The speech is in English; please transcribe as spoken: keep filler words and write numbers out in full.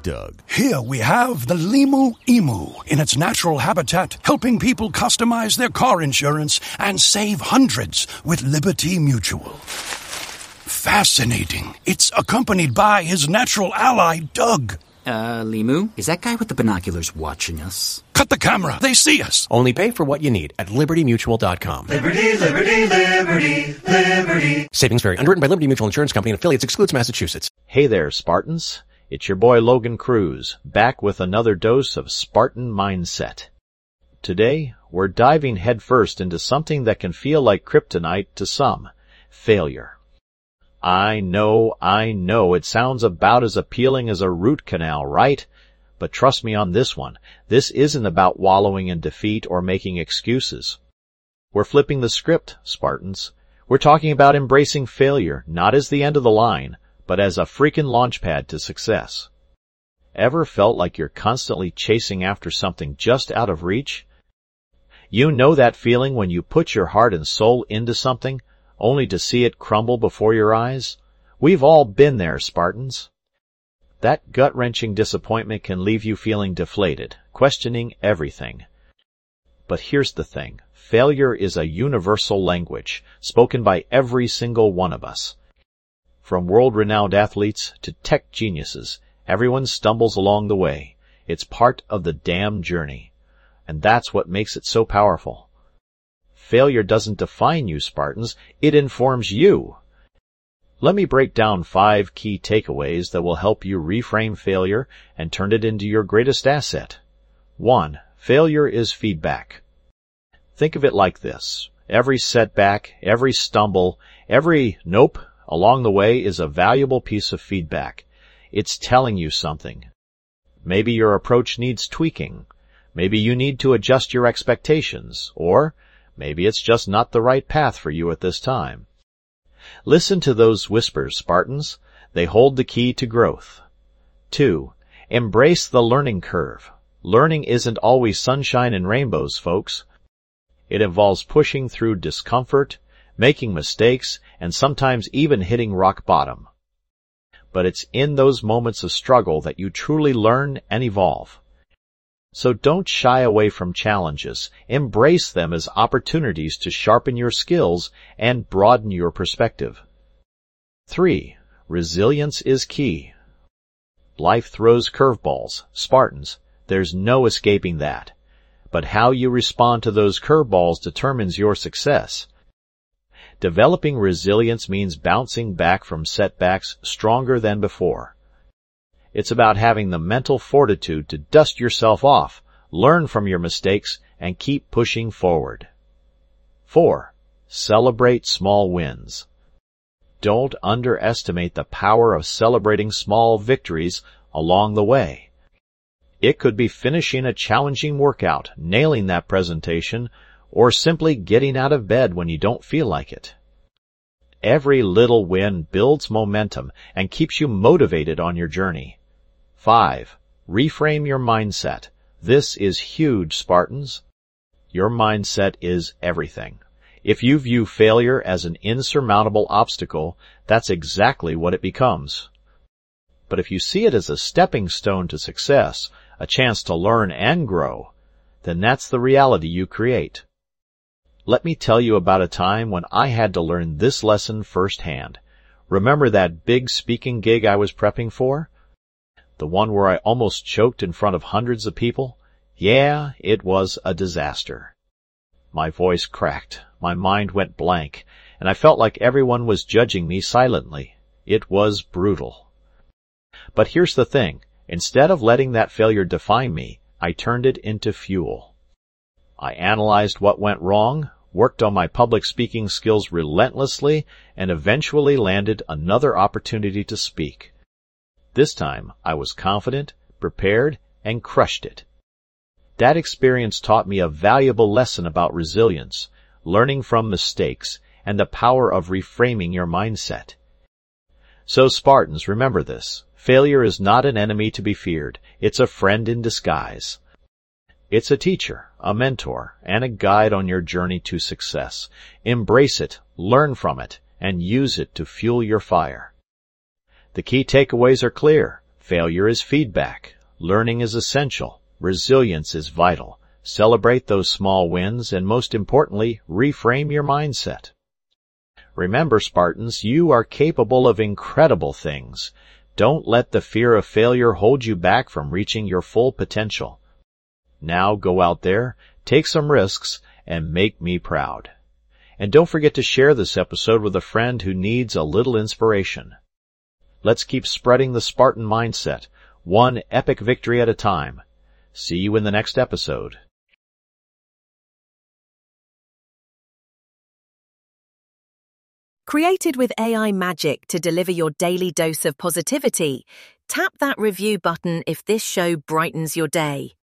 Doug. Here we have the Limu Emu in its natural habitat, helping people customize their car insurance and save hundreds with Liberty Mutual. Fascinating. It's accompanied by his natural ally, Doug. Uh, Limu, is that guy with the binoculars watching us? Cut the camera. They see us. Only pay for what you need at liberty mutual dot com. Liberty, liberty, liberty, liberty. Savings vary. Underwritten by Liberty Mutual Insurance Company and affiliates. Excludes Massachusetts. Hey there, Spartans. It's your boy Logan Cruz, back with another dose of Spartan Mindset. Today, we're diving headfirst into something that can feel like kryptonite to some, failure. I know, I know, it sounds about as appealing as a root canal, right? But trust me on this one, this isn't about wallowing in defeat or making excuses. We're flipping the script, Spartans. We're talking about embracing failure, not as the end of the line, but as a freaking launchpad to success. Ever felt like you're constantly chasing after something just out of reach? You know that feeling when you put your heart and soul into something, only to see it crumble before your eyes? We've all been there, Spartans. That gut-wrenching disappointment can leave you feeling deflated, questioning everything. But here's the thing. Failure is a universal language, spoken by every single one of us. From world-renowned athletes to tech geniuses, everyone stumbles along the way. It's part of the damn journey. And that's what makes it so powerful. Failure doesn't define you, Spartans. It informs you. Let me break down five key takeaways that will help you reframe failure and turn it into your greatest asset. One, failure is feedback. Think of it like this. Every setback, every stumble, every nope along the way is a valuable piece of feedback. It's telling you something. Maybe your approach needs tweaking. Maybe you need to adjust your expectations, or maybe it's just not the right path for you at this time. Listen to those whispers, Spartans. They hold the key to growth. Two, embrace the learning curve. Learning isn't always sunshine and rainbows, folks. It involves pushing through discomfort, making mistakes, and sometimes even hitting rock bottom. But it's in those moments of struggle that you truly learn and evolve. So don't shy away from challenges. Embrace them as opportunities to sharpen your skills and broaden your perspective. Three, resilience is key. Life throws curveballs, Spartans. There's no escaping that. But how you respond to those curveballs determines your success. Developing resilience means bouncing back from setbacks stronger than before. It's about having the mental fortitude to dust yourself off, learn from your mistakes, and keep pushing forward. Four, celebrate small wins. Don't underestimate the power of celebrating small victories along the way. It could be finishing a challenging workout, nailing that presentation, or simply getting out of bed when you don't feel like it. Every little win builds momentum and keeps you motivated on your journey. Five, reframe your mindset. This is huge, Spartans. Your mindset is everything. If you view failure as an insurmountable obstacle, that's exactly what it becomes. But if you see it as a stepping stone to success, a chance to learn and grow, then that's the reality you create. Let me tell you about a time when I had to learn this lesson firsthand. Remember that big speaking gig I was prepping for? The one where I almost choked in front of hundreds of people? Yeah, it was a disaster. My voice cracked, my mind went blank, and I felt like everyone was judging me silently. It was brutal. But here's the thing. Instead of letting that failure define me, I turned it into fuel. I analyzed what went wrong, worked on my public speaking skills relentlessly, and eventually landed another opportunity to speak. This time, I was confident, prepared, and crushed it. That experience taught me a valuable lesson about resilience, learning from mistakes, and the power of reframing your mindset. So, Spartans, remember this. Failure is not an enemy to be feared. It's a friend in disguise. It's a teacher, a mentor, and a guide on your journey to success. Embrace it, learn from it, and use it to fuel your fire. The key takeaways are clear. Failure is feedback. Learning is essential. Resilience is vital. Celebrate those small wins and, most importantly, reframe your mindset. Remember, Spartans, you are capable of incredible things. Don't let the fear of failure hold you back from reaching your full potential. Now go out there, take some risks, and make me proud. And don't forget to share this episode with a friend who needs a little inspiration. Let's keep spreading the Spartan mindset, one epic victory at a time. See you in the next episode. Created with A I magic to deliver your daily dose of positivity, tap that review button if this show brightens your day.